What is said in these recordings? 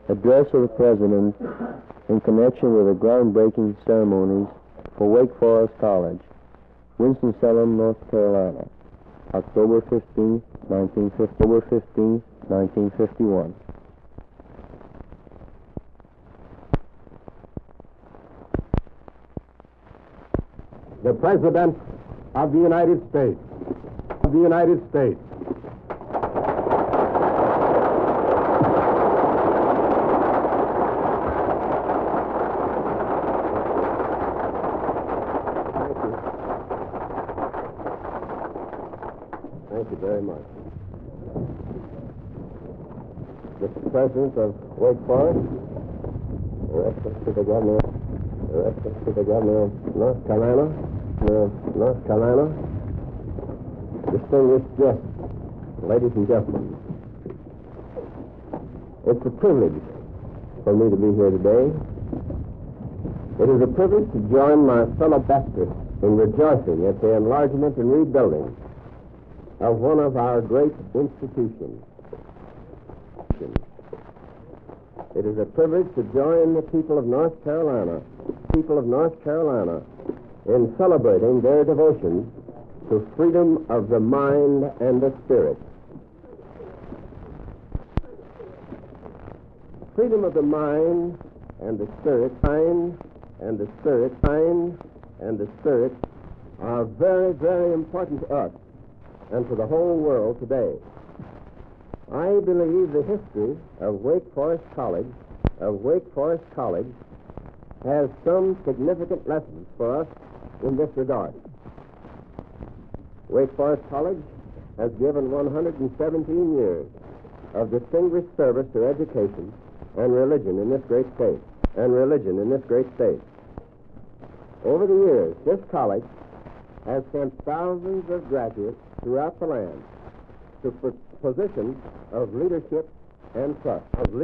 Address of the President in connection with the groundbreaking ceremonies for Wake Forest College, Winston-Salem, North Carolina, October 15, 1951. The President of the United States. Of the United States. Thank you very much. Mr. President of Wake Forest, Your Excellency the Governor, Your Excellency the Governor of North Carolina, distinguished guests, ladies and gentlemen. It's a privilege for me to be here today. It is a privilege to join my fellow Baptists in rejoicing at the enlargement and rebuilding of one of our great institutions. It is a privilege to join the people of North Carolina, in celebrating their devotion to freedom of the mind and the spirit. Freedom of the mind and the spirit, are very, very important to us and to the whole world today. I believe the history of Wake Forest College has some significant lessons for us in this regard. Wake Forest College has given 117 years of distinguished service to education and religion in this great state. Over the years, this college has sent thousands of graduates throughout the land to positions of leadership and trust.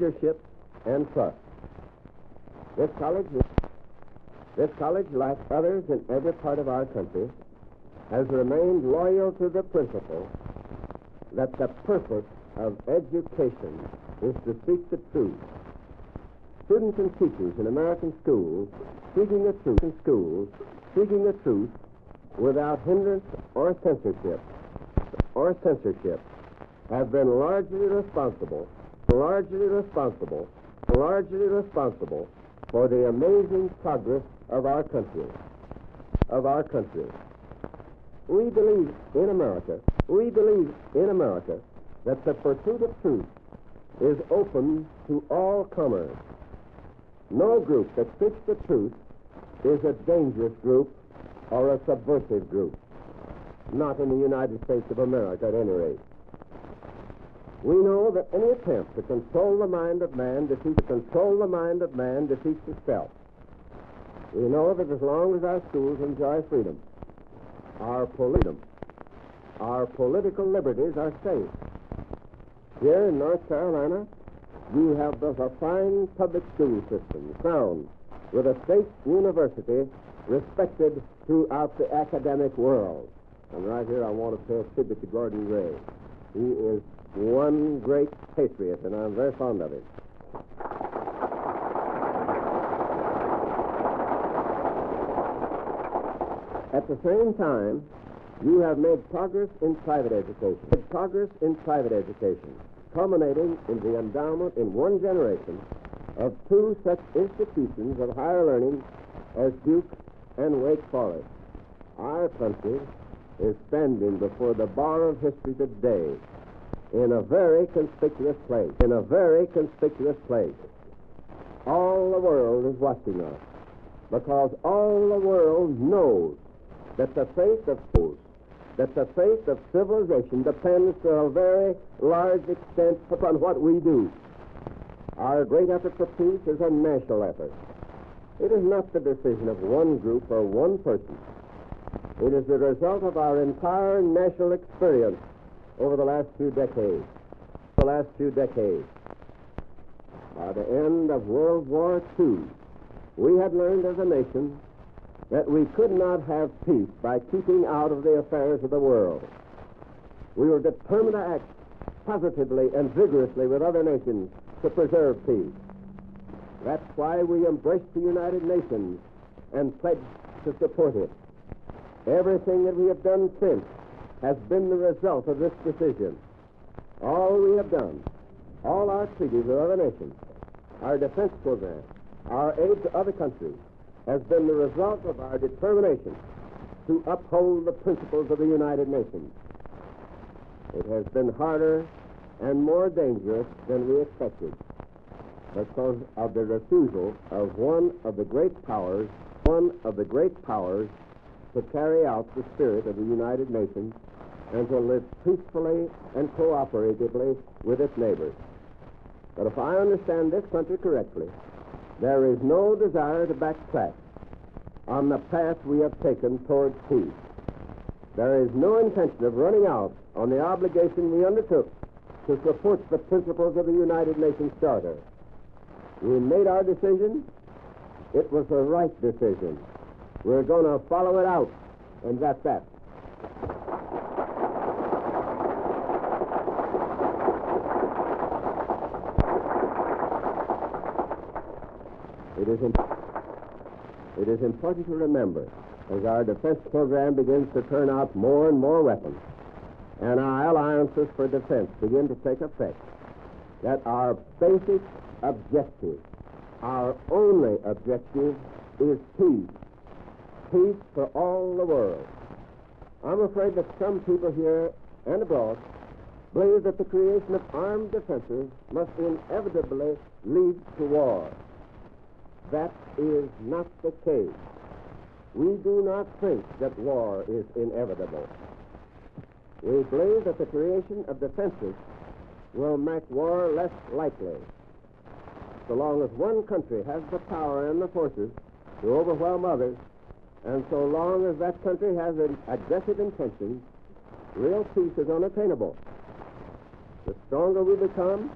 This college, like others in every part of our country, has remained loyal to the principle that the purpose of education is to seek the truth. Students and teachers in American schools seeking the truth without hindrance or censorship, have been largely responsible for the amazing progress of our country. We believe in America that the pursuit of truth is open to all comers. No group that seeks the truth is a dangerous group or a subversive group. Not in the United States of America, at any rate. We know that any attempt to control the mind of man defeats itself. We know that as long as our schools enjoy freedom, our political liberties are safe. Here in North Carolina, you have built a fine public school system, crowned with a state university respected throughout the academic world. And right here I want to pay a tribute to Gordon Gray. He is one great patriot, and I'm very fond of him. At the same time, you have made progress in private education, culminating in the endowment in one generation of two such institutions of higher learning as Duke and Wake Forest. Our country is standing before the bar of history today in a very conspicuous place. All the world is watching us because all the world knows that the faith of civilization depends to a very large extent upon what we do. Our great effort for peace is a national effort. It is not the decision of one group or one person. It is the result of our entire national experience over the last few decades. By the end of World War II, we had learned as a nation that we could not have peace by keeping out of the affairs of the world. We were determined to act positively and vigorously with other nations to preserve peace. That's why we embraced the United Nations and pledged to support it. Everything that we have done since has been the result of this decision. All we have done, all our treaties with other nations, our defense program, our aid to other countries, has been the result of our determination to uphold the principles of the United Nations. It has been harder and more dangerous than we expected because of the refusal of one of the great powers to carry out the spirit of the United Nations and to live peacefully and cooperatively with its neighbors. But if I understand this country correctly, there is no desire to backtrack on the path we have taken towards peace. There is no intention of running out on the obligation we undertook to support the principles of the United Nations Charter. We made our decision. It was the right decision. We're going to follow it out, and that's that. It is important to remember, as our defense program begins to turn out more and more weapons, and our alliances for defense begin to take effect, that our basic objective, our only objective, is peace. Peace for all the world. I'm afraid that some people here and abroad believe that the creation of armed defenses must inevitably lead to war. That is not the case. We do not think that war is inevitable. We believe that the creation of defenses will make war less likely. So long as one country has the power and the forces to overwhelm others, and so long as that country has an aggressive intention, real peace is unattainable. The stronger we become,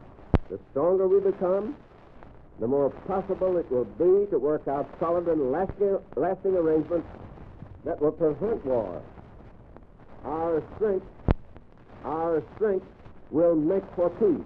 the more possible it will be to work out solid and lasting arrangements that will prevent war. Our strength will make for peace.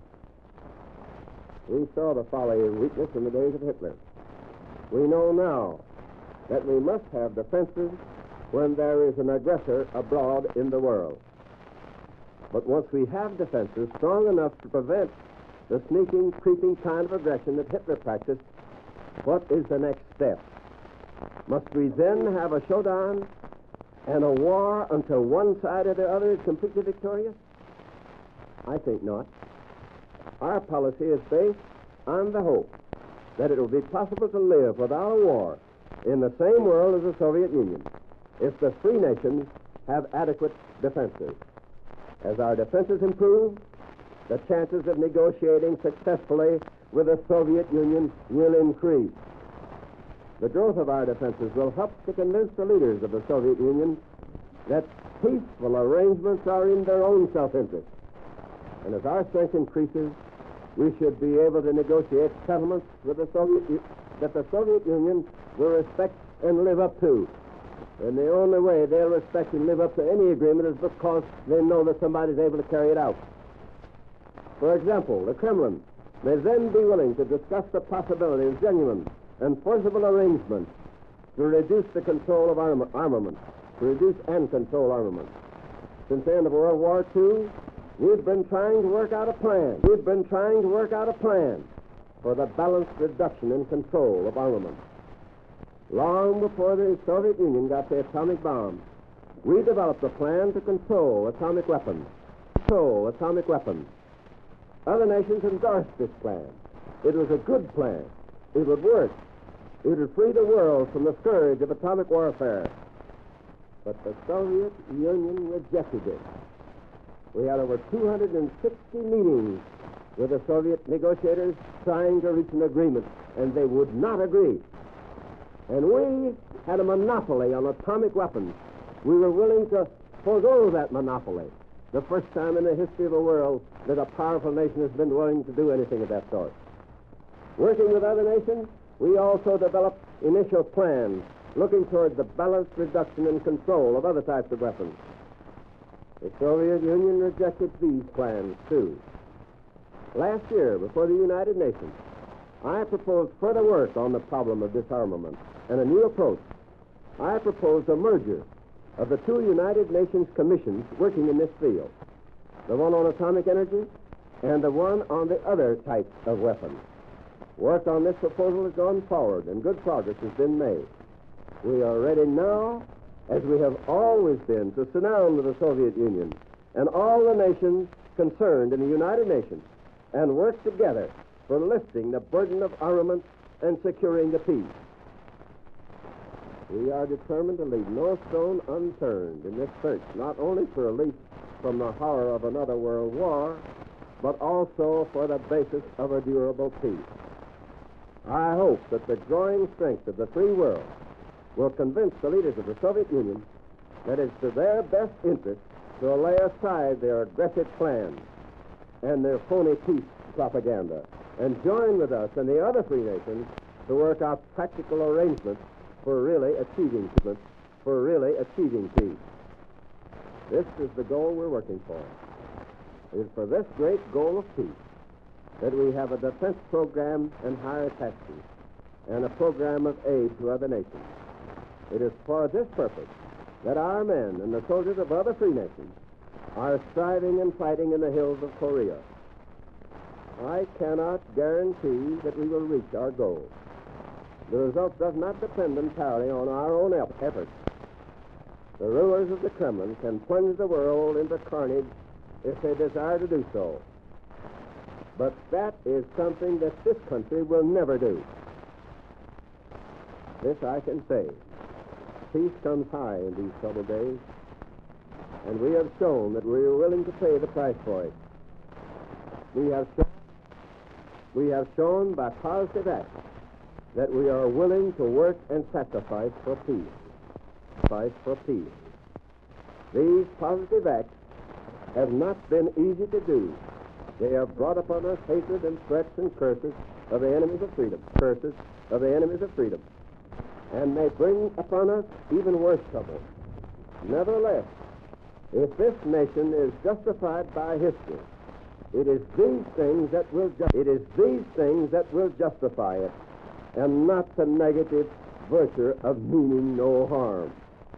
We saw the folly and weakness in the days of Hitler. We know now that we must have defenses when there is an aggressor abroad in the world. But once we have defenses strong enough to prevent the sneaking, creeping kind of aggression that Hitler practiced, what is the next step? Must we then have a showdown and a war until one side or the other is completely victorious? I think not. Our policy is based on the hope that it will be possible to live without a war in the same world as the Soviet Union if the free nations have adequate defenses. As our defenses improve, the chances of negotiating successfully with the Soviet Union will increase. The growth of our defenses will help to convince the leaders of the Soviet Union that peaceful arrangements are in their own self-interest. And as our strength increases, we should be able to negotiate settlements with the Soviet Union will respect and live up to. And the only way they'll respect and live up to any agreement is because they know that somebody's able to carry it out. For example, the Kremlin may then be willing to discuss the possibility of genuine and forcible arrangements to reduce the control of armament, to reduce and control armament. Since the end of World War II, we've been trying to work out a plan. For the balanced reduction and control of armament. Long before the Soviet Union got the atomic bomb, we developed a plan to control atomic weapons. Other nations endorsed this plan. It was a good plan. It would work. It would free the world from the scourge of atomic warfare. But the Soviet Union rejected it. We had over 260 meetings with the Soviet negotiators trying to reach an agreement, and they would not agree. And we had a monopoly on atomic weapons. We were willing to forego that monopoly. The first time in the history of the world that a powerful nation has been willing to do anything of that sort. Working with other nations, we also developed initial plans looking toward the balanced reduction and control of other types of weapons. The Soviet Union rejected these plans, too. Last year, before the United Nations, I propose further work on the problem of disarmament and a new approach. I propose a merger of the two United Nations commissions working in this field, the one on atomic energy and the one on the other types of weapons. Work on this proposal has gone forward, and good progress has been made. We are ready now, as we have always been, to sit down with the Soviet Union and all the nations concerned in the United Nations and work together for lifting the burden of armament and securing the peace. We are determined to leave no stone unturned in this search, not only for relief from the horror of another world war, but also for the basis of a durable peace. I hope that the growing strength of the free world will convince the leaders of the Soviet Union that it's to their best interest to lay aside their aggressive plans and their phony peace propaganda and join with us and the other free nations to work out practical arrangements for really achieving peace. This is the goal we're working for. It is for this great goal of peace that we have a defense program and higher taxes and a program of aid to other nations. It is for this purpose that our men and the soldiers of other free nations are striving and fighting in the hills of Korea. I cannot guarantee that we will reach our goal. The result does not depend entirely on our own efforts. The rulers of the Kremlin can plunge the world into carnage if they desire to do so. But that is something that this country will never do. This I can say. Peace comes high in these troubled days, and we have shown that we are willing to pay the price for it. We have shown by positive acts that we are willing to work and sacrifice for peace. These positive acts have not been easy to do. They have brought upon us hatred and threats and curses of the enemies of freedom. And they bring upon us even worse trouble. Nevertheless, if this nation is justified by history, it is these things that will justify it, and not the negative virtue of meaning no harm.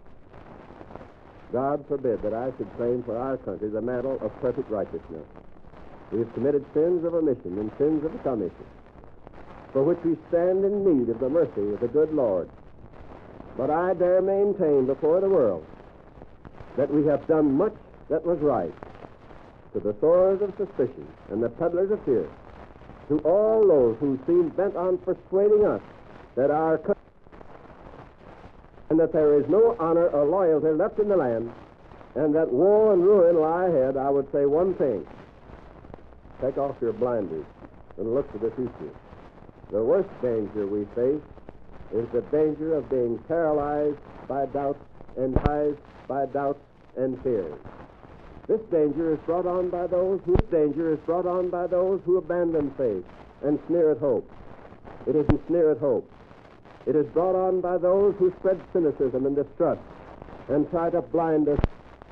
God forbid that I should claim for our country the mantle of perfect righteousness. We have committed sins of omission and sins of commission, for which we stand in need of the mercy of the good Lord. But I dare maintain before the world that we have done much that was right. To the sowers of suspicion and the peddlers of fear, to all those who seem bent on persuading us that our country and that there is no honor or loyalty left in the land, and that war and ruin lie ahead, I would say one thing. Take off your blinders and look to the future. The worst danger we face is the danger of being paralyzed by doubts and fears. This danger is brought on by those who abandon faith and sneer at hope. It is brought on by those who spread cynicism and distrust and try to blind us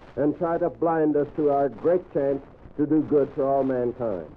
to our great chance to do good for all mankind.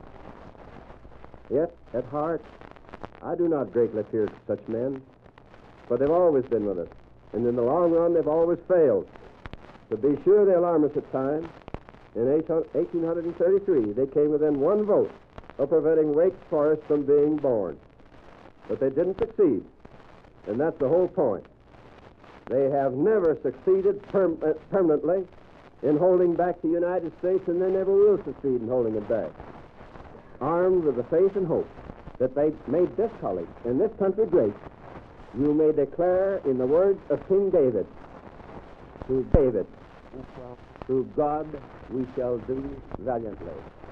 Yet, at heart, I do not greatly fear such men, for they've always been with us, and in the long run they've always failed. To be sure, they alarm us at times. In 1833, they came within one vote of preventing Wake Forest from being born. But they didn't succeed, and that's the whole point. They have never succeeded permanently in holding back the United States, and they never will succeed in holding it back. Armed with the faith and hope that they made this college and this country great, you may declare in the words of King David, "To God we shall do valiantly."